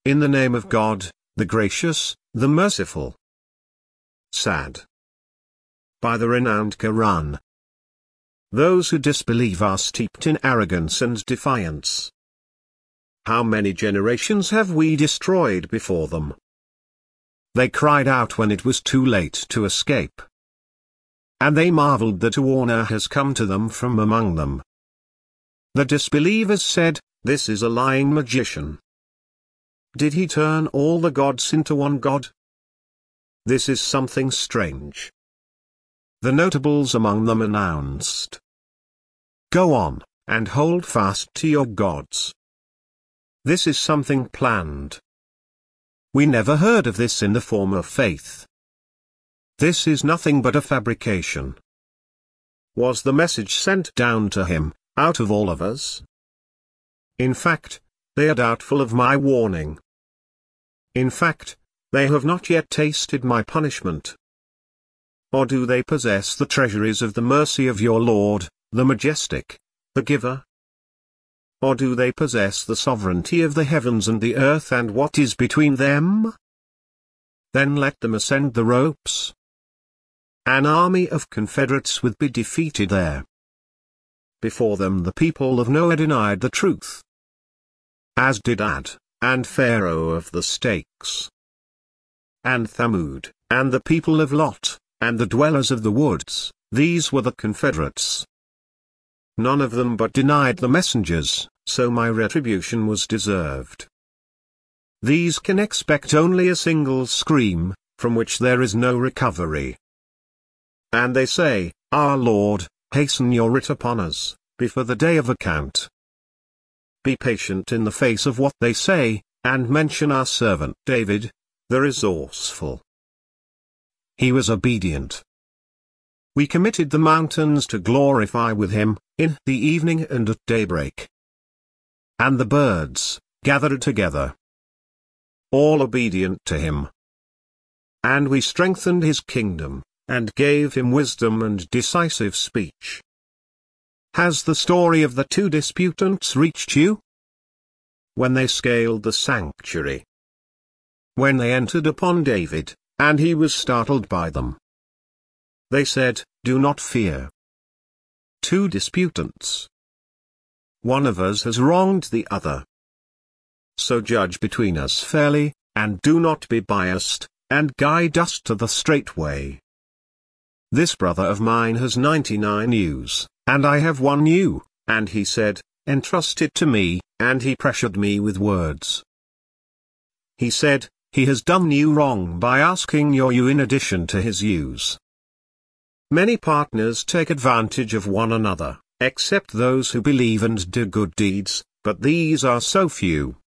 In the name of God, the gracious, the merciful. Sad. By the renowned Quran. Those who disbelieve are steeped in arrogance and defiance. How many generations have we destroyed before them? They cried out when it was too late to escape. And they marveled that a warner has come to them from among them. The disbelievers said, "This is a lying magician. Did he turn all the gods into one god? This is something strange." The notables among them announced, "Go on, and hold fast to your gods. This is something planned. We never heard of this in the former faith. This is nothing but a fabrication." Was the message sent down to him, out of all of us? In fact, they are doubtful of my warning. In fact, they have not yet tasted my punishment. Or do they possess the treasuries of the mercy of your Lord, the Majestic, the Giver? Or do they possess the sovereignty of the heavens and the earth and what is between them? Then let them ascend the ropes. An army of confederates would be defeated there. Before them the people of Noah denied the truth, as did Ad, and Pharaoh of the stakes, and Thamud, and the people of Lot, and the dwellers of the woods. These were the confederates. None of them but denied the messengers, so my retribution was deserved. These can expect only a single scream, from which there is no recovery. And they say, "Our Lord, hasten your writ upon us, before the day of account." Be patient in the face of what they say, and mention our servant David, the resourceful. He was obedient. We committed the mountains to glorify with him, in the evening and at daybreak. And the birds, gathered together, all obedient to him. And we strengthened his kingdom, and gave him wisdom and decisive speech. Has the story of the two disputants reached you? When they scaled the sanctuary. When they entered upon David, and he was startled by them. They said, "Do not fear." Two disputants. One of us has wronged the other. So judge between us fairly, and do not be biased, and guide us to the straight way. This brother of mine has 99 ewes, and I have 1 ewe, and he said, "Entrust it to me," and he pressured me with words. He said, he has done you wrong by asking your ewe in addition to his ewes. Many partners take advantage of one another, except those who believe and do good deeds, but these are so few.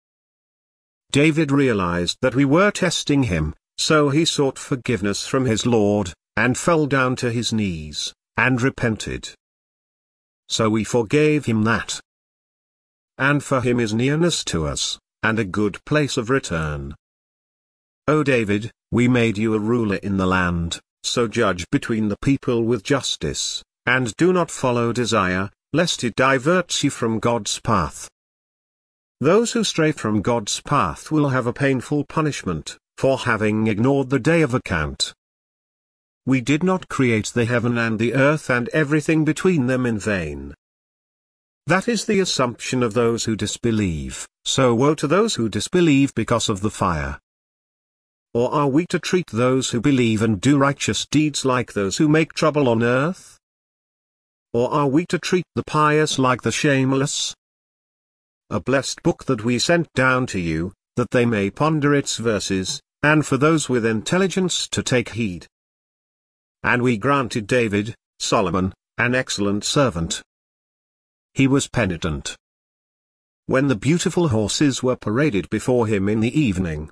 David realized that we were testing him, so he sought forgiveness from his Lord, and fell down to his knees, and repented. So we forgave him that. And for him is nearness to us, and a good place of return. O David, we made you a ruler in the land, so judge between the people with justice, and do not follow desire, lest it diverts you from God's path. Those who stray from God's path will have a painful punishment, for having ignored the day of account. We did not create the heaven and the earth and everything between them in vain. That is the assumption of those who disbelieve, so woe to those who disbelieve because of the fire. Or are we to treat those who believe and do righteous deeds like those who make trouble on earth? Or are we to treat the pious like the shameless? A blessed book that we sent down to you, that they may ponder its verses, and for those with intelligence to take heed. And we granted David, Solomon, an excellent servant. He was penitent. When the beautiful horses were paraded before him in the evening,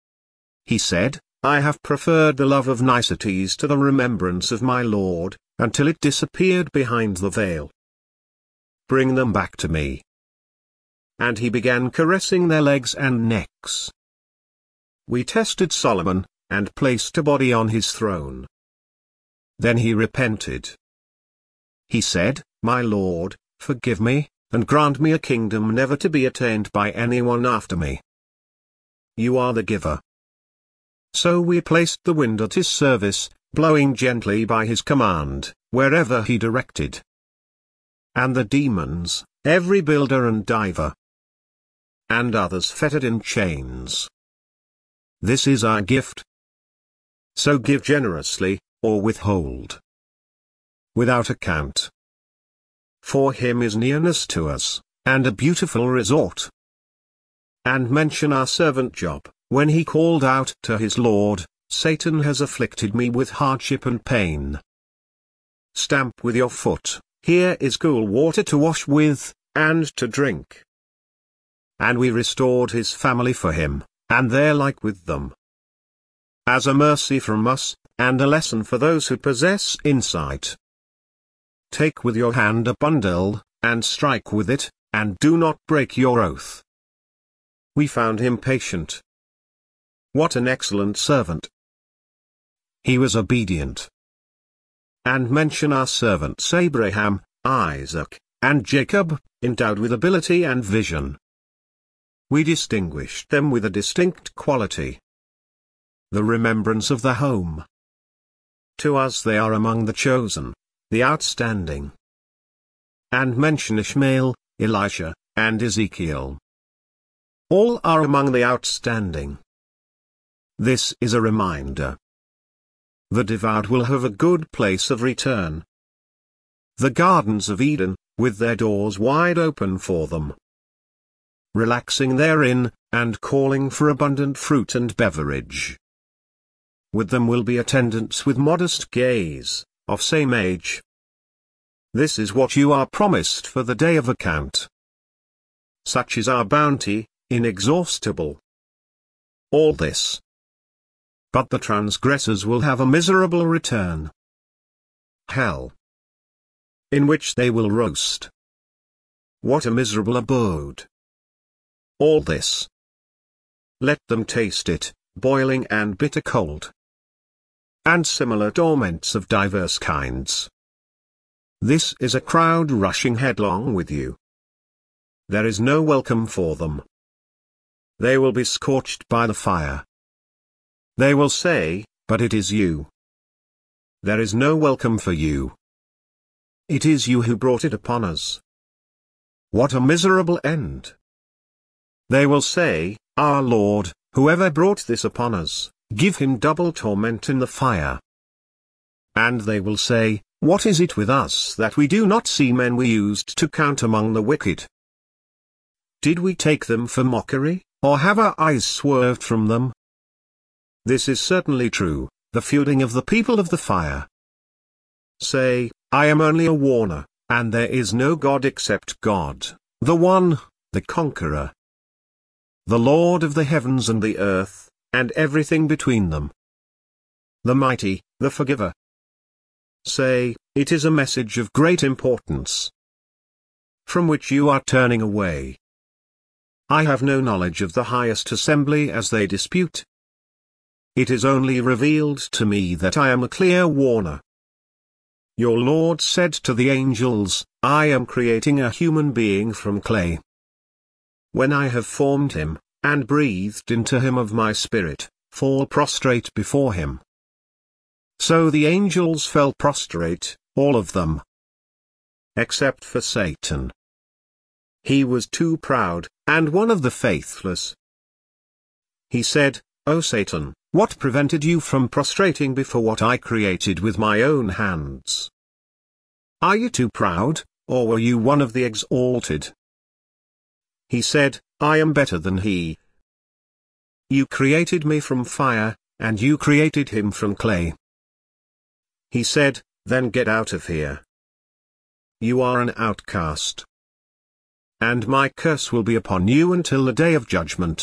he said, "I have preferred the love of niceties to the remembrance of my Lord, until it disappeared behind the veil. Bring them back to me." And he began caressing their legs and necks. We tested Solomon, and placed a body on his throne. Then he repented. He said, "My Lord, forgive me, and grant me a kingdom never to be attained by anyone after me." you are the giver. So we placed the wind at his service, blowing gently by his command, wherever he directed. And the demons, every builder and diver, and others fettered in chains. This is our gift. So give generously, or withhold without account. For him is nearness to us, and a beautiful resort. And mention our servant Job, when he called out to his Lord, Satan has afflicted me with hardship and pain. Stamp with your foot, here is cool water to wash with, and to drink. And we restored his family for him, and their like with them. As a mercy from us, and a lesson for those who possess insight. Take with your hand a bundle, and strike with it, and do not break your oath. We found him patient. What an excellent servant! He was obedient. And mention our servants Abraham, Isaac, and Jacob, endowed with ability and vision. We distinguished them with a distinct quality. The remembrance of the home. To us they are among the chosen, the outstanding. And mention Ishmael, Elisha, and Ezekiel. All are among the outstanding. This is a reminder. The devout will have a good place of return. The gardens of Eden, with their doors wide open for them. Relaxing therein, and calling for abundant fruit and beverage. With them will be attendants with modest gaze, of same age. This is what you are promised for the day of account. Such is our bounty, inexhaustible. All this. But the transgressors will have a miserable return. Hell. In which they will roast. What a miserable abode. All this. Let them taste it, boiling and bitter cold. And similar torments of diverse kinds. This is a crowd rushing headlong with you. There is no welcome for them. They will be scorched by the fire. They will say, but it is you. There is no welcome for you. It is you who brought it upon us. What a miserable end. They will say, our Lord, whoever brought this upon us, give him double torment in the fire. And they will say, what is it with us that we do not see men we used to count among the wicked? Did we take them for mockery, or have our eyes swerved from them? This is certainly true, the feuding of the people of the fire. Say, I am only a warner, and there is no God except God, the one, the conqueror. The Lord of the heavens and the earth, and everything between them. The mighty, the forgiver. Say, it is a message of great importance, from which you are turning away. I have no knowledge of the highest assembly as they dispute. It is only revealed to me that I am a clear warner. Your Lord said to the angels, I am creating a human being from clay. When I have formed him, and breathed into him of my spirit, fall prostrate before him. So the angels fell prostrate, all of them. Except for Satan. He was too proud, and one of the faithless. He said, O Satan, what prevented you from prostrating before what I created with my own hands? Are you too proud, or were you one of the exalted? He said, I am better than he. You created me from fire, and you created him from clay. He said, then get out of here. You are an outcast. And my curse will be upon you until the day of judgment.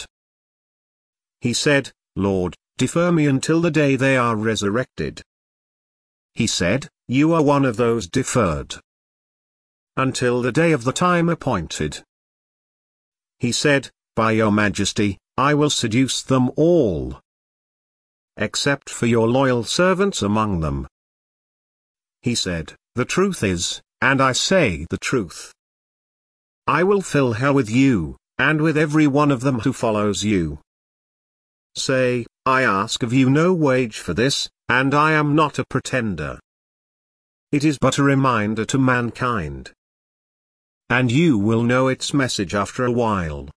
He said, Lord, defer me until the day they are resurrected. He said, you are one of those deferred. Until the day of the time appointed. He said, by your majesty, I will seduce them all. Except for your loyal servants among them. He said, the truth is, and I say the truth. I will fill hell with you, and with every one of them who follows you. Say, I ask of you no wage for this, and I am not a pretender. It is but a reminder to mankind. And you will know its message after a while.